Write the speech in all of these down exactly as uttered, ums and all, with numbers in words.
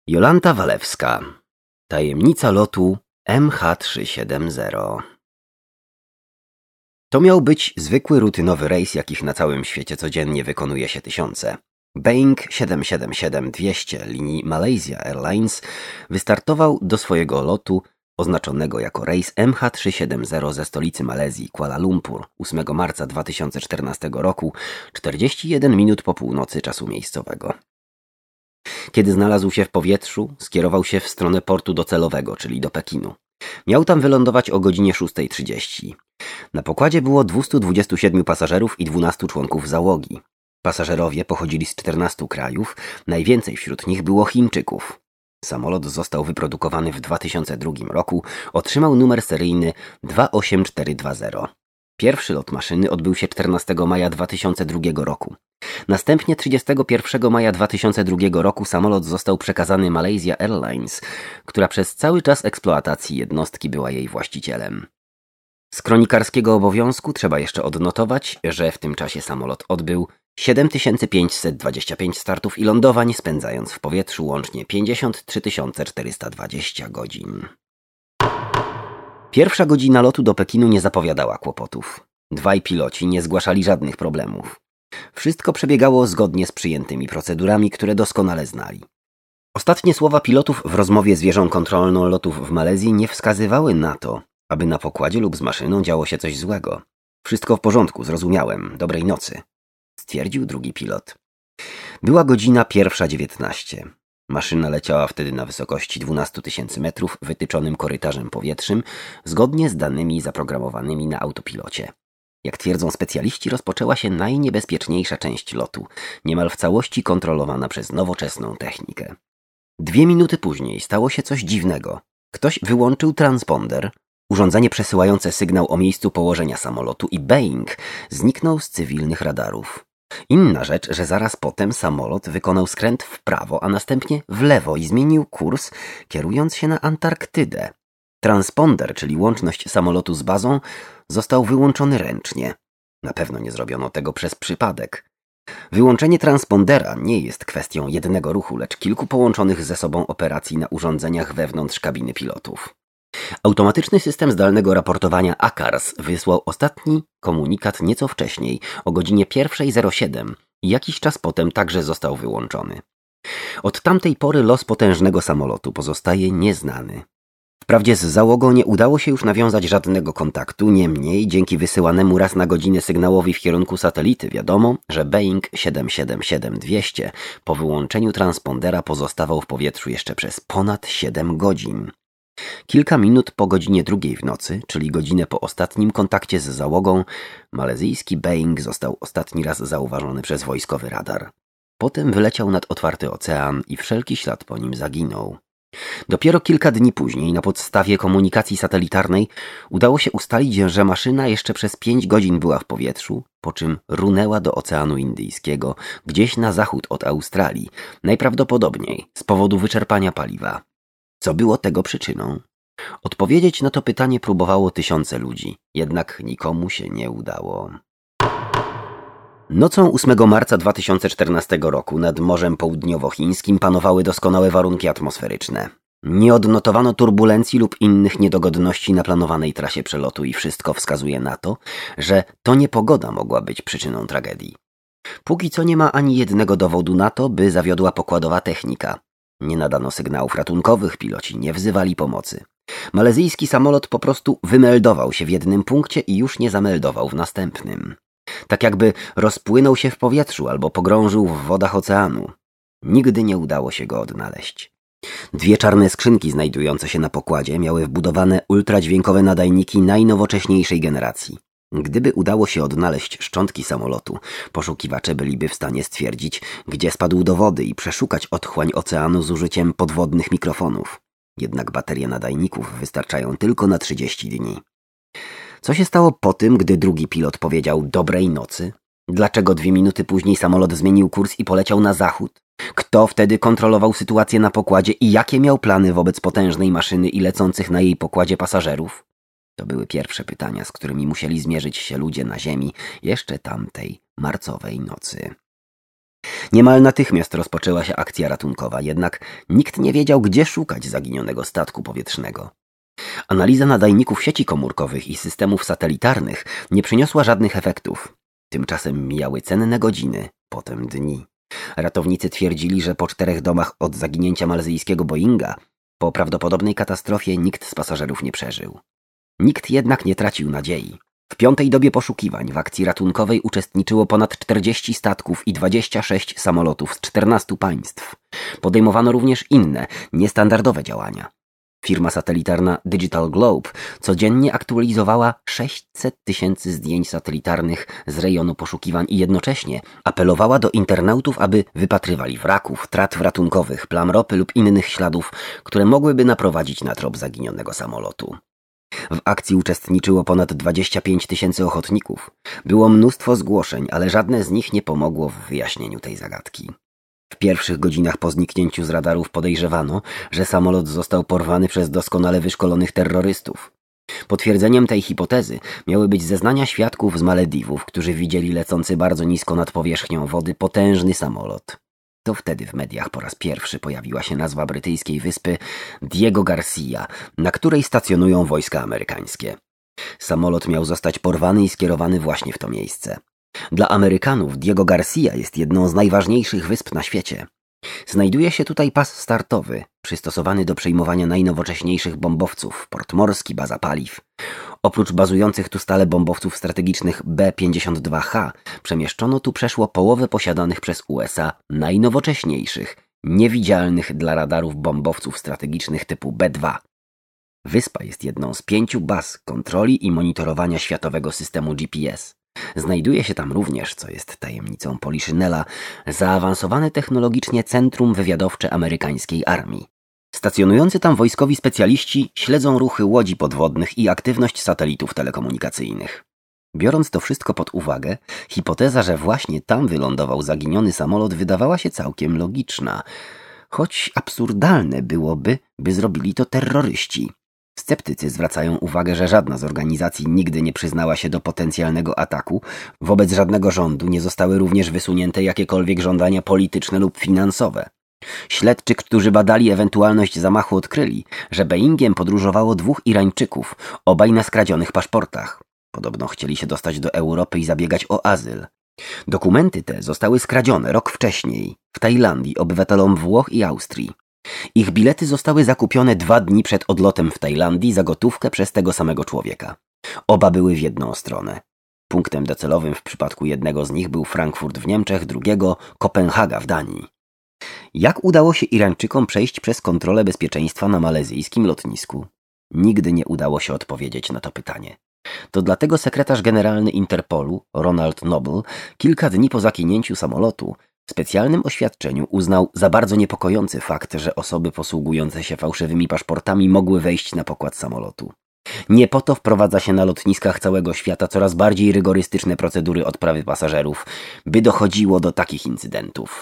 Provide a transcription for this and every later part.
Jolanta Walewska. Tajemnica lotu M H trzysta siedemdziesiąt. To miał być zwykły rutynowy rejs, jakich na całym świecie codziennie wykonuje się tysiące. Boeing siedem siedem siedem dwieście linii Malaysia Airlines wystartował do swojego lotu oznaczonego jako rejs M H trzysta siedemdziesiąt ze stolicy Malezji, Kuala Lumpur, ósmego marca dwa tysiące czternastego roku, czterdzieści jeden minut po północy czasu miejscowego. Kiedy znalazł się w powietrzu, skierował się w stronę portu docelowego, czyli do Pekinu. Miał tam wylądować o godzinie szósta trzydzieści. Na pokładzie było dwieście dwadzieścia siedem pasażerów i dwunastu członków załogi. Pasażerowie pochodzili z czternastu krajów, najwięcej wśród nich było Chińczyków. Samolot został wyprodukowany w dwa tysiące drugim roku, otrzymał numer seryjny dwa osiem cztery dwa zero. Pierwszy lot maszyny odbył się czternastego maja dwa tysiące drugiego roku. Następnie trzydziestego pierwszego maja dwa tysiące drugiego roku samolot został przekazany Malaysia Airlines, która przez cały czas eksploatacji jednostki była jej właścicielem. Z kronikarskiego obowiązku trzeba jeszcze odnotować, że w tym czasie samolot odbył siedem tysięcy pięćset dwadzieścia pięć startów i lądowań, spędzając w powietrzu łącznie pięćdziesiąt trzy tysiące czterysta dwadzieścia godzin. Pierwsza godzina lotu do Pekinu nie zapowiadała kłopotów. Dwaj piloci nie zgłaszali żadnych problemów. Wszystko przebiegało zgodnie z przyjętymi procedurami, które doskonale znali. Ostatnie słowa pilotów w rozmowie z wieżą kontrolną lotów w Malezji nie wskazywały na to, aby na pokładzie lub z maszyną działo się coś złego. Wszystko w porządku, zrozumiałem. Dobrej nocy, stwierdził drugi pilot. Była godzina pierwsza dziewiętnaście. Maszyna leciała wtedy na wysokości dwanaście tysięcy metrów wytyczonym korytarzem powietrznym, zgodnie z danymi zaprogramowanymi na autopilocie. Jak twierdzą specjaliści, rozpoczęła się najniebezpieczniejsza część lotu, niemal w całości kontrolowana przez nowoczesną technikę. Dwie minuty później stało się coś dziwnego. Ktoś wyłączył transponder, urządzenie przesyłające sygnał o miejscu położenia samolotu, i Boeing zniknął z cywilnych radarów. Inna rzecz, że zaraz potem samolot wykonał skręt w prawo, a następnie w lewo i zmienił kurs, kierując się na Antarktydę. Transponder, czyli łączność samolotu z bazą, został wyłączony ręcznie. Na pewno nie zrobiono tego przez przypadek. Wyłączenie transpondera nie jest kwestią jednego ruchu, lecz kilku połączonych ze sobą operacji na urządzeniach wewnątrz kabiny pilotów. Automatyczny system zdalnego raportowania A C A R S wysłał ostatni komunikat nieco wcześniej, o godzinie pierwsza zero siedem, i jakiś czas potem także został wyłączony. Od tamtej pory los potężnego samolotu pozostaje nieznany. Wprawdzie z załogą nie udało się już nawiązać żadnego kontaktu, niemniej dzięki wysyłanemu raz na godzinę sygnałowi w kierunku satelity wiadomo, że Boeing siedem siedem siedem dwieście po wyłączeniu transpondera pozostawał w powietrzu jeszcze przez ponad siedem godzin. Kilka minut po godzinie drugiej w nocy, czyli godzinę po ostatnim kontakcie z załogą, malezyjski Boeing został ostatni raz zauważony przez wojskowy radar. Potem wyleciał nad otwarty ocean i wszelki ślad po nim zaginął. Dopiero kilka dni później, na podstawie komunikacji satelitarnej, udało się ustalić, że maszyna jeszcze przez pięć godzin była w powietrzu, po czym runęła do Oceanu Indyjskiego, gdzieś na zachód od Australii, najprawdopodobniej z powodu wyczerpania paliwa. Co było tego przyczyną? Odpowiedzieć na to pytanie próbowało tysiące ludzi, jednak nikomu się nie udało. Nocą ósmego marca dwa tysiące czternastego roku nad Morzem Południowochińskim panowały doskonałe warunki atmosferyczne. Nie odnotowano turbulencji lub innych niedogodności na planowanej trasie przelotu i wszystko wskazuje na to, że to niepogoda mogła być przyczyną tragedii. Póki co nie ma ani jednego dowodu na to, by zawiodła pokładowa technika. Nie nadano sygnałów ratunkowych, piloci nie wzywali pomocy. Malezyjski samolot po prostu wymeldował się w jednym punkcie i już nie zameldował w następnym. Tak jakby rozpłynął się w powietrzu albo pogrążył w wodach oceanu. Nigdy nie udało się go odnaleźć. Dwie czarne skrzynki znajdujące się na pokładzie miały wbudowane ultradźwiękowe nadajniki najnowocześniejszej generacji. Gdyby udało się odnaleźć szczątki samolotu, poszukiwacze byliby w stanie stwierdzić, gdzie spadł do wody i przeszukać otchłań oceanu z użyciem podwodnych mikrofonów. Jednak baterie nadajników wystarczają tylko na trzydzieści dni. Co się stało po tym, gdy drugi pilot powiedział dobrej nocy? Dlaczego dwie minuty później samolot zmienił kurs i poleciał na zachód? Kto wtedy kontrolował sytuację na pokładzie i jakie miał plany wobec potężnej maszyny i lecących na jej pokładzie pasażerów? To były pierwsze pytania, z którymi musieli zmierzyć się ludzie na ziemi jeszcze tamtej marcowej nocy. Niemal natychmiast rozpoczęła się akcja ratunkowa, jednak nikt nie wiedział, gdzie szukać zaginionego statku powietrznego. Analiza nadajników sieci komórkowych i systemów satelitarnych nie przyniosła żadnych efektów. Tymczasem mijały cenne godziny, potem dni. Ratownicy twierdzili, że po czterech domach od zaginięcia malzyjskiego Boeinga, po prawdopodobnej katastrofie nikt z pasażerów nie przeżył. Nikt jednak nie tracił nadziei. W piątej dobie poszukiwań w akcji ratunkowej uczestniczyło ponad czterdzieści statków i dwadzieścia sześć samolotów z czternastu państw. Podejmowano również inne, niestandardowe działania. Firma satelitarna Digital Globe codziennie aktualizowała sześćset tysięcy zdjęć satelitarnych z rejonu poszukiwań i jednocześnie apelowała do internautów, aby wypatrywali wraków, tratw ratunkowych, plam ropy lub innych śladów, które mogłyby naprowadzić na trop zaginionego samolotu. W akcji uczestniczyło ponad dwadzieścia pięć tysięcy ochotników. Było mnóstwo zgłoszeń, ale żadne z nich nie pomogło w wyjaśnieniu tej zagadki. W pierwszych godzinach po zniknięciu z radarów podejrzewano, że samolot został porwany przez doskonale wyszkolonych terrorystów. Potwierdzeniem tej hipotezy miały być zeznania świadków z Malediwów, którzy widzieli lecący bardzo nisko nad powierzchnią wody potężny samolot. To wtedy w mediach po raz pierwszy pojawiła się nazwa brytyjskiej wyspy Diego Garcia, na której stacjonują wojska amerykańskie. Samolot miał zostać porwany i skierowany właśnie w to miejsce. Dla Amerykanów Diego Garcia jest jedną z najważniejszych wysp na świecie. Znajduje się tutaj pas startowy, przystosowany do przejmowania najnowocześniejszych bombowców, port morski, baza paliw. Oprócz bazujących tu stale bombowców strategicznych B pięćdziesiąt dwa H, przemieszczono tu przeszło połowę posiadanych przez U S A najnowocześniejszych, niewidzialnych dla radarów bombowców strategicznych typu B dwa. Wyspa jest jedną z pięciu baz kontroli i monitorowania światowego systemu G P S. Znajduje się tam również, co jest tajemnicą Poliszynela, zaawansowane technologicznie Centrum Wywiadowcze amerykańskiej armii. Stacjonujący tam wojskowi specjaliści śledzą ruchy łodzi podwodnych i aktywność satelitów telekomunikacyjnych. Biorąc to wszystko pod uwagę, hipoteza, że właśnie tam wylądował zaginiony samolot, wydawała się całkiem logiczna, choć absurdalne byłoby, by zrobili to terroryści. Sceptycy zwracają uwagę, że żadna z organizacji nigdy nie przyznała się do potencjalnego ataku, wobec żadnego rządu nie zostały również wysunięte jakiekolwiek żądania polityczne lub finansowe. Śledczy, którzy badali ewentualność zamachu, odkryli, że Boeingiem podróżowało dwóch Irańczyków, obaj na skradzionych paszportach. Podobno chcieli się dostać do Europy i zabiegać o azyl. Dokumenty te zostały skradzione rok wcześniej, w Tajlandii, obywatelom Włoch i Austrii. Ich bilety zostały zakupione dwa dni przed odlotem w Tajlandii za gotówkę przez tego samego człowieka. Oba były w jedną stronę. Punktem docelowym w przypadku jednego z nich był Frankfurt w Niemczech, drugiego Kopenhaga w Danii. Jak udało się Irańczykom przejść przez kontrolę bezpieczeństwa na malezyjskim lotnisku? Nigdy nie udało się odpowiedzieć na to pytanie. To dlatego sekretarz generalny Interpolu, Ronald Noble, kilka dni po zaginięciu samolotu w specjalnym oświadczeniu uznał za bardzo niepokojący fakt, że osoby posługujące się fałszywymi paszportami mogły wejść na pokład samolotu. Nie po to wprowadza się na lotniskach całego świata coraz bardziej rygorystyczne procedury odprawy pasażerów, by dochodziło do takich incydentów.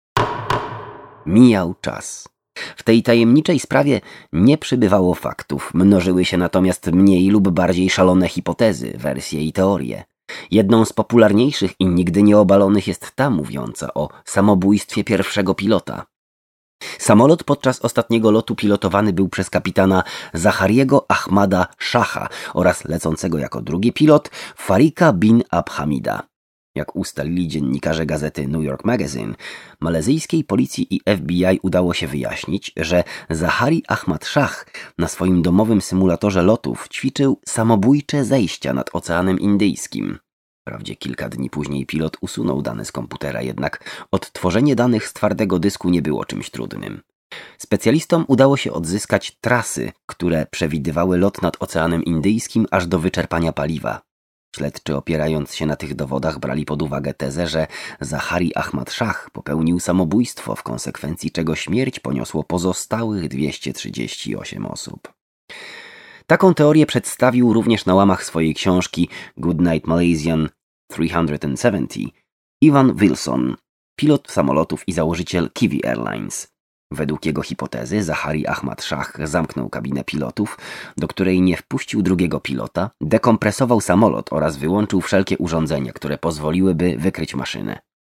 Mijał czas. W tej tajemniczej sprawie nie przybywało faktów, mnożyły się natomiast mniej lub bardziej szalone hipotezy, wersje i teorie. Jedną z popularniejszych i nigdy nieobalonych jest ta mówiąca o samobójstwie pierwszego pilota. Samolot podczas ostatniego lotu pilotowany był przez kapitana Zachariego Ahmada Shaha oraz lecącego jako drugi pilot Farika bin Abhamida. Jak ustalili dziennikarze gazety New York Magazine, malezyjskiej policji i F B I udało się wyjaśnić, że Zahari Ahmad Shah na swoim domowym symulatorze lotów ćwiczył samobójcze zejścia nad Oceanem Indyjskim. Wprawdzie kilka dni później pilot usunął dane z komputera, jednak odtworzenie danych z twardego dysku nie było czymś trudnym. Specjalistom udało się odzyskać trasy, które przewidywały lot nad Oceanem Indyjskim aż do wyczerpania paliwa. Śledczy, opierając się na tych dowodach, brali pod uwagę tezę, że Zahari Ahmad Shah popełnił samobójstwo, w konsekwencji czego śmierć poniosło pozostałych dwieście trzydzieści osiem osób. Taką teorię przedstawił również na łamach swojej książki Goodnight Malaysian trzysta siedemdziesiąt Ivan Wilson, pilot samolotów i założyciel Kiwi Airlines. Według jego hipotezy Zahari Ahmad Shah zamknął kabinę pilotów, do której nie wpuścił drugiego pilota, dekompresował samolot oraz wyłączył wszelkie urządzenia, które pozwoliłyby wykryć maszynę.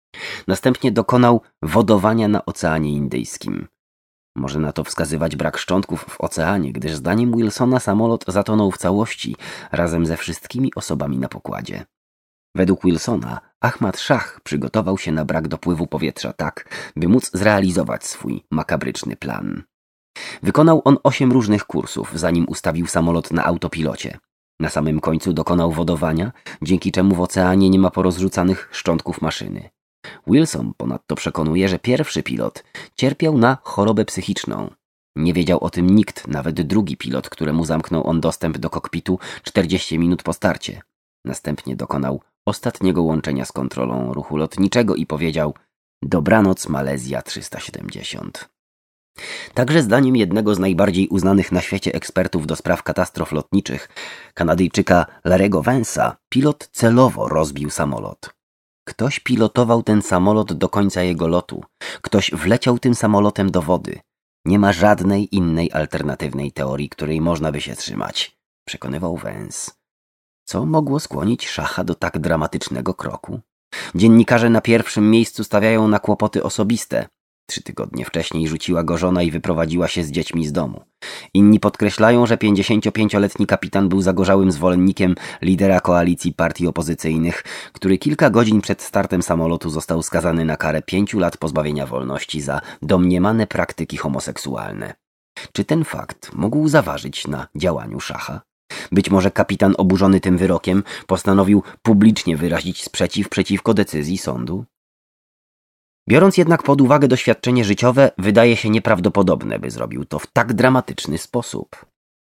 Następnie dokonał wodowania na Oceanie Indyjskim. Może na to wskazywać brak szczątków w oceanie, gdyż zdaniem Wilsona samolot zatonął w całości razem ze wszystkimi osobami na pokładzie. Według Wilsona Ahmad Shah przygotował się na brak dopływu powietrza tak, by móc zrealizować swój makabryczny plan. Wykonał on osiem różnych kursów, zanim ustawił samolot na autopilocie. Na samym końcu dokonał wodowania, dzięki czemu w oceanie nie ma porozrzucanych szczątków maszyny. Wilson ponadto przekonuje, że pierwszy pilot cierpiał na chorobę psychiczną. Nie wiedział o tym nikt, nawet drugi pilot, któremu zamknął on dostęp do kokpitu czterdzieści minut po starcie. Następnie dokonał ostatniego łączenia z kontrolą ruchu lotniczego i powiedział: dobranoc Malezja trzysta siedemdziesiąt. Także zdaniem jednego z najbardziej uznanych na świecie ekspertów do spraw katastrof lotniczych, Kanadyjczyka Larry'ego Vance'a, pilot celowo rozbił samolot. Ktoś pilotował ten samolot do końca jego lotu. Ktoś wleciał tym samolotem do wody. Nie ma żadnej innej alternatywnej teorii, której można by się trzymać, przekonywał Vance. Co mogło skłonić Shaha do tak dramatycznego kroku? Dziennikarze na pierwszym miejscu stawiają na kłopoty osobiste. Trzy tygodnie wcześniej rzuciła go żona i wyprowadziła się z dziećmi z domu. Inni podkreślają, że pięćdziesięciopięcioletni kapitan był zagorzałym zwolennikiem lidera koalicji partii opozycyjnych, który kilka godzin przed startem samolotu został skazany na karę pięciu lat pozbawienia wolności za domniemane praktyki homoseksualne. Czy ten fakt mógł zaważyć na działaniu Shaha? Być może kapitan oburzony tym wyrokiem postanowił publicznie wyrazić sprzeciw przeciwko decyzji sądu? Biorąc jednak pod uwagę doświadczenie życiowe, wydaje się nieprawdopodobne, by zrobił to w tak dramatyczny sposób.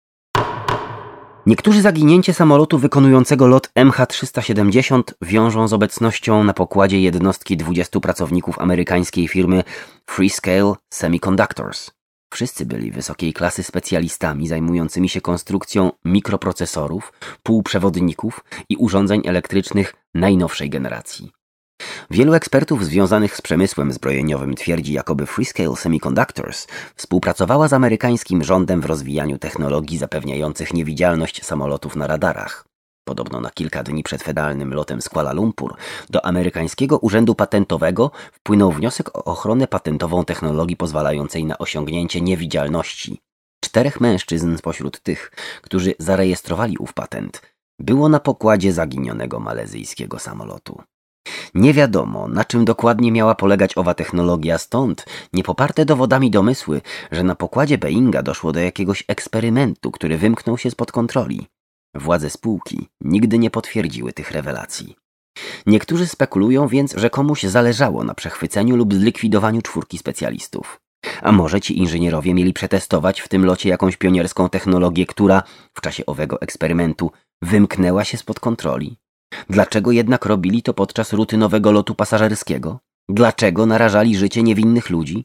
Niektórzy zaginięcie samolotu wykonującego lot M H trzysta siedemdziesiąt wiążą z obecnością na pokładzie jednostki dwudziestu pracowników amerykańskiej firmy Freescale Semiconductors. Wszyscy byli wysokiej klasy specjalistami zajmującymi się konstrukcją mikroprocesorów, półprzewodników i urządzeń elektrycznych najnowszej generacji. Wielu ekspertów związanych z przemysłem zbrojeniowym twierdzi, jakoby Freescale Semiconductors współpracowała z amerykańskim rządem w rozwijaniu technologii zapewniających niewidzialność samolotów na radarach. Podobno na kilka dni przed finalnym lotem z Kuala Lumpur do amerykańskiego urzędu patentowego wpłynął wniosek o ochronę patentową technologii pozwalającej na osiągnięcie niewidzialności. Czterech mężczyzn spośród tych, którzy zarejestrowali ów patent, było na pokładzie zaginionego malezyjskiego samolotu. Nie wiadomo, na czym dokładnie miała polegać owa technologia, stąd niepoparte dowodami domysły, że na pokładzie Boeinga doszło do jakiegoś eksperymentu, który wymknął się spod kontroli. Władze spółki nigdy nie potwierdziły tych rewelacji. Niektórzy spekulują więc, że komuś zależało na przechwyceniu lub zlikwidowaniu czwórki specjalistów. A może ci inżynierowie mieli przetestować w tym locie jakąś pionierską technologię, która w czasie owego eksperymentu wymknęła się spod kontroli? Dlaczego jednak robili to podczas rutynowego lotu pasażerskiego? Dlaczego narażali życie niewinnych ludzi?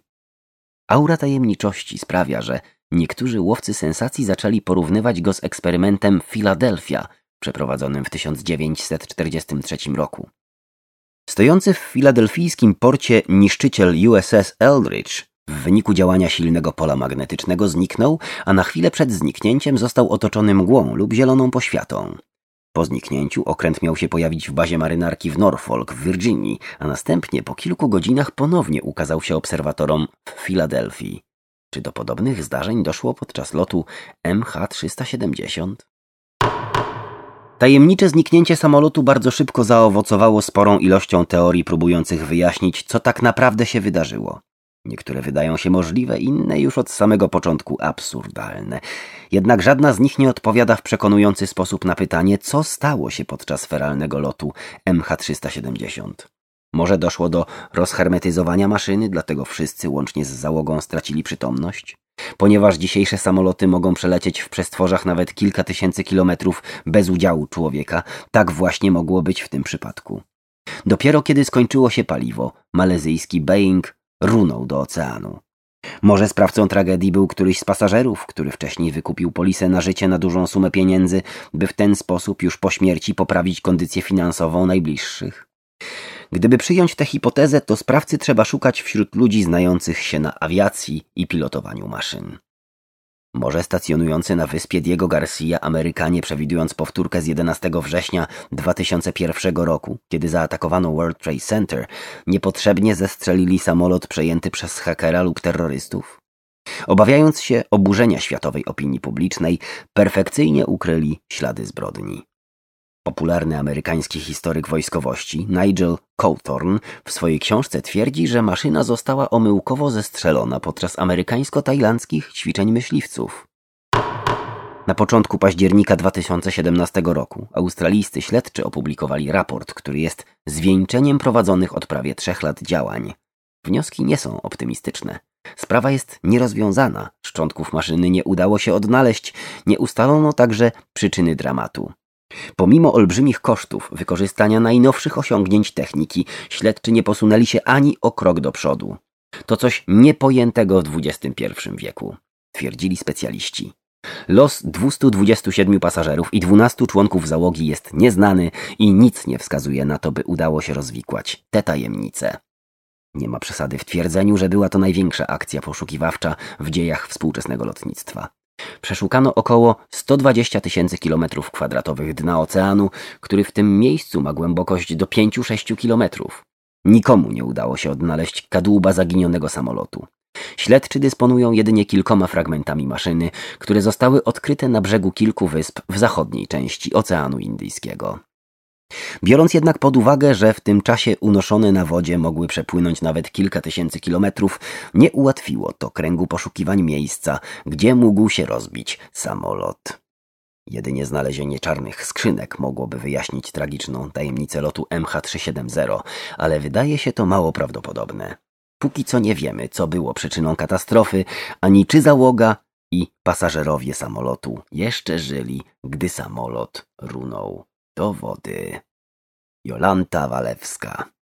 Aura tajemniczości sprawia, że niektórzy łowcy sensacji zaczęli porównywać go z eksperymentem Philadelphia, przeprowadzonym w tysiąc dziewięćset czterdziestym trzecim roku. Stojący w filadelfijskim porcie niszczyciel U S S Eldridge w wyniku działania silnego pola magnetycznego zniknął, a na chwilę przed zniknięciem został otoczony mgłą lub zieloną poświatą. Po zniknięciu okręt miał się pojawić w bazie marynarki w Norfolk w Virginii, a następnie po kilku godzinach ponownie ukazał się obserwatorom w Filadelfii. Czy do podobnych zdarzeń doszło podczas lotu M H trzysta siedemdziesiąt? Tajemnicze zniknięcie samolotu bardzo szybko zaowocowało sporą ilością teorii próbujących wyjaśnić, co tak naprawdę się wydarzyło. Niektóre wydają się możliwe, inne już od samego początku absurdalne. Jednak żadna z nich nie odpowiada w przekonujący sposób na pytanie, co stało się podczas feralnego lotu M H trzysta siedemdziesiąt. Może doszło do rozhermetyzowania maszyny, dlatego wszyscy łącznie z załogą stracili przytomność? Ponieważ dzisiejsze samoloty mogą przelecieć w przestworzach nawet kilka tysięcy kilometrów bez udziału człowieka, tak właśnie mogło być w tym przypadku. Dopiero kiedy skończyło się paliwo, malezyjski Boeing runął do oceanu. Może sprawcą tragedii był któryś z pasażerów, który wcześniej wykupił polisę na życie na dużą sumę pieniędzy, by w ten sposób już po śmierci poprawić kondycję finansową najbliższych. Gdyby przyjąć tę hipotezę, to sprawcy trzeba szukać wśród ludzi znających się na awiacji i pilotowaniu maszyn. Może stacjonujący na wyspie Diego Garcia Amerykanie, przewidując powtórkę z jedenastego września dwa tysiące pierwszego roku, kiedy zaatakowano World Trade Center, niepotrzebnie zestrzelili samolot przejęty przez hakera lub terrorystów? Obawiając się oburzenia światowej opinii publicznej, perfekcyjnie ukryli ślady zbrodni. Popularny amerykański historyk wojskowości Nigel Cawthorne w swojej książce twierdzi, że maszyna została omyłkowo zestrzelona podczas amerykańsko-tajlandzkich ćwiczeń myśliwców. Na początku października dwa tysiące siedemnastego roku australijscy śledczy opublikowali raport, który jest zwieńczeniem prowadzonych od prawie trzech lat działań. Wnioski nie są optymistyczne. Sprawa jest nierozwiązana, szczątków maszyny nie udało się odnaleźć, nie ustalono także przyczyny dramatu. Pomimo olbrzymich kosztów wykorzystania najnowszych osiągnięć techniki, śledczy nie posunęli się ani o krok do przodu. To coś niepojętego w dwudziestym pierwszym wieku, twierdzili specjaliści. Los dwustu dwudziestu siedmiu pasażerów i dwunastu członków załogi jest nieznany i nic nie wskazuje na to, by udało się rozwikłać tę tajemnicę. Nie ma przesady w twierdzeniu, że była to największa akcja poszukiwawcza w dziejach współczesnego lotnictwa. Przeszukano około sto dwadzieścia tysięcy kilometrów kwadratowych dna oceanu, który w tym miejscu ma głębokość do pięciu do sześciu kilometrów. Nikomu nie udało się odnaleźć kadłuba zaginionego samolotu. Śledczy dysponują jedynie kilkoma fragmentami maszyny, które zostały odkryte na brzegu kilku wysp w zachodniej części Oceanu Indyjskiego. Biorąc jednak pod uwagę, że w tym czasie unoszone na wodzie mogły przepłynąć nawet kilka tysięcy kilometrów, nie ułatwiło to kręgu poszukiwań miejsca, gdzie mógł się rozbić samolot. Jedynie znalezienie czarnych skrzynek mogłoby wyjaśnić tragiczną tajemnicę lotu M H trzysta siedemdziesiąt, ale wydaje się to mało prawdopodobne. Póki co nie wiemy, co było przyczyną katastrofy, ani czy załoga i pasażerowie samolotu jeszcze żyli, gdy samolot runął do wody. Jolanta Walewska.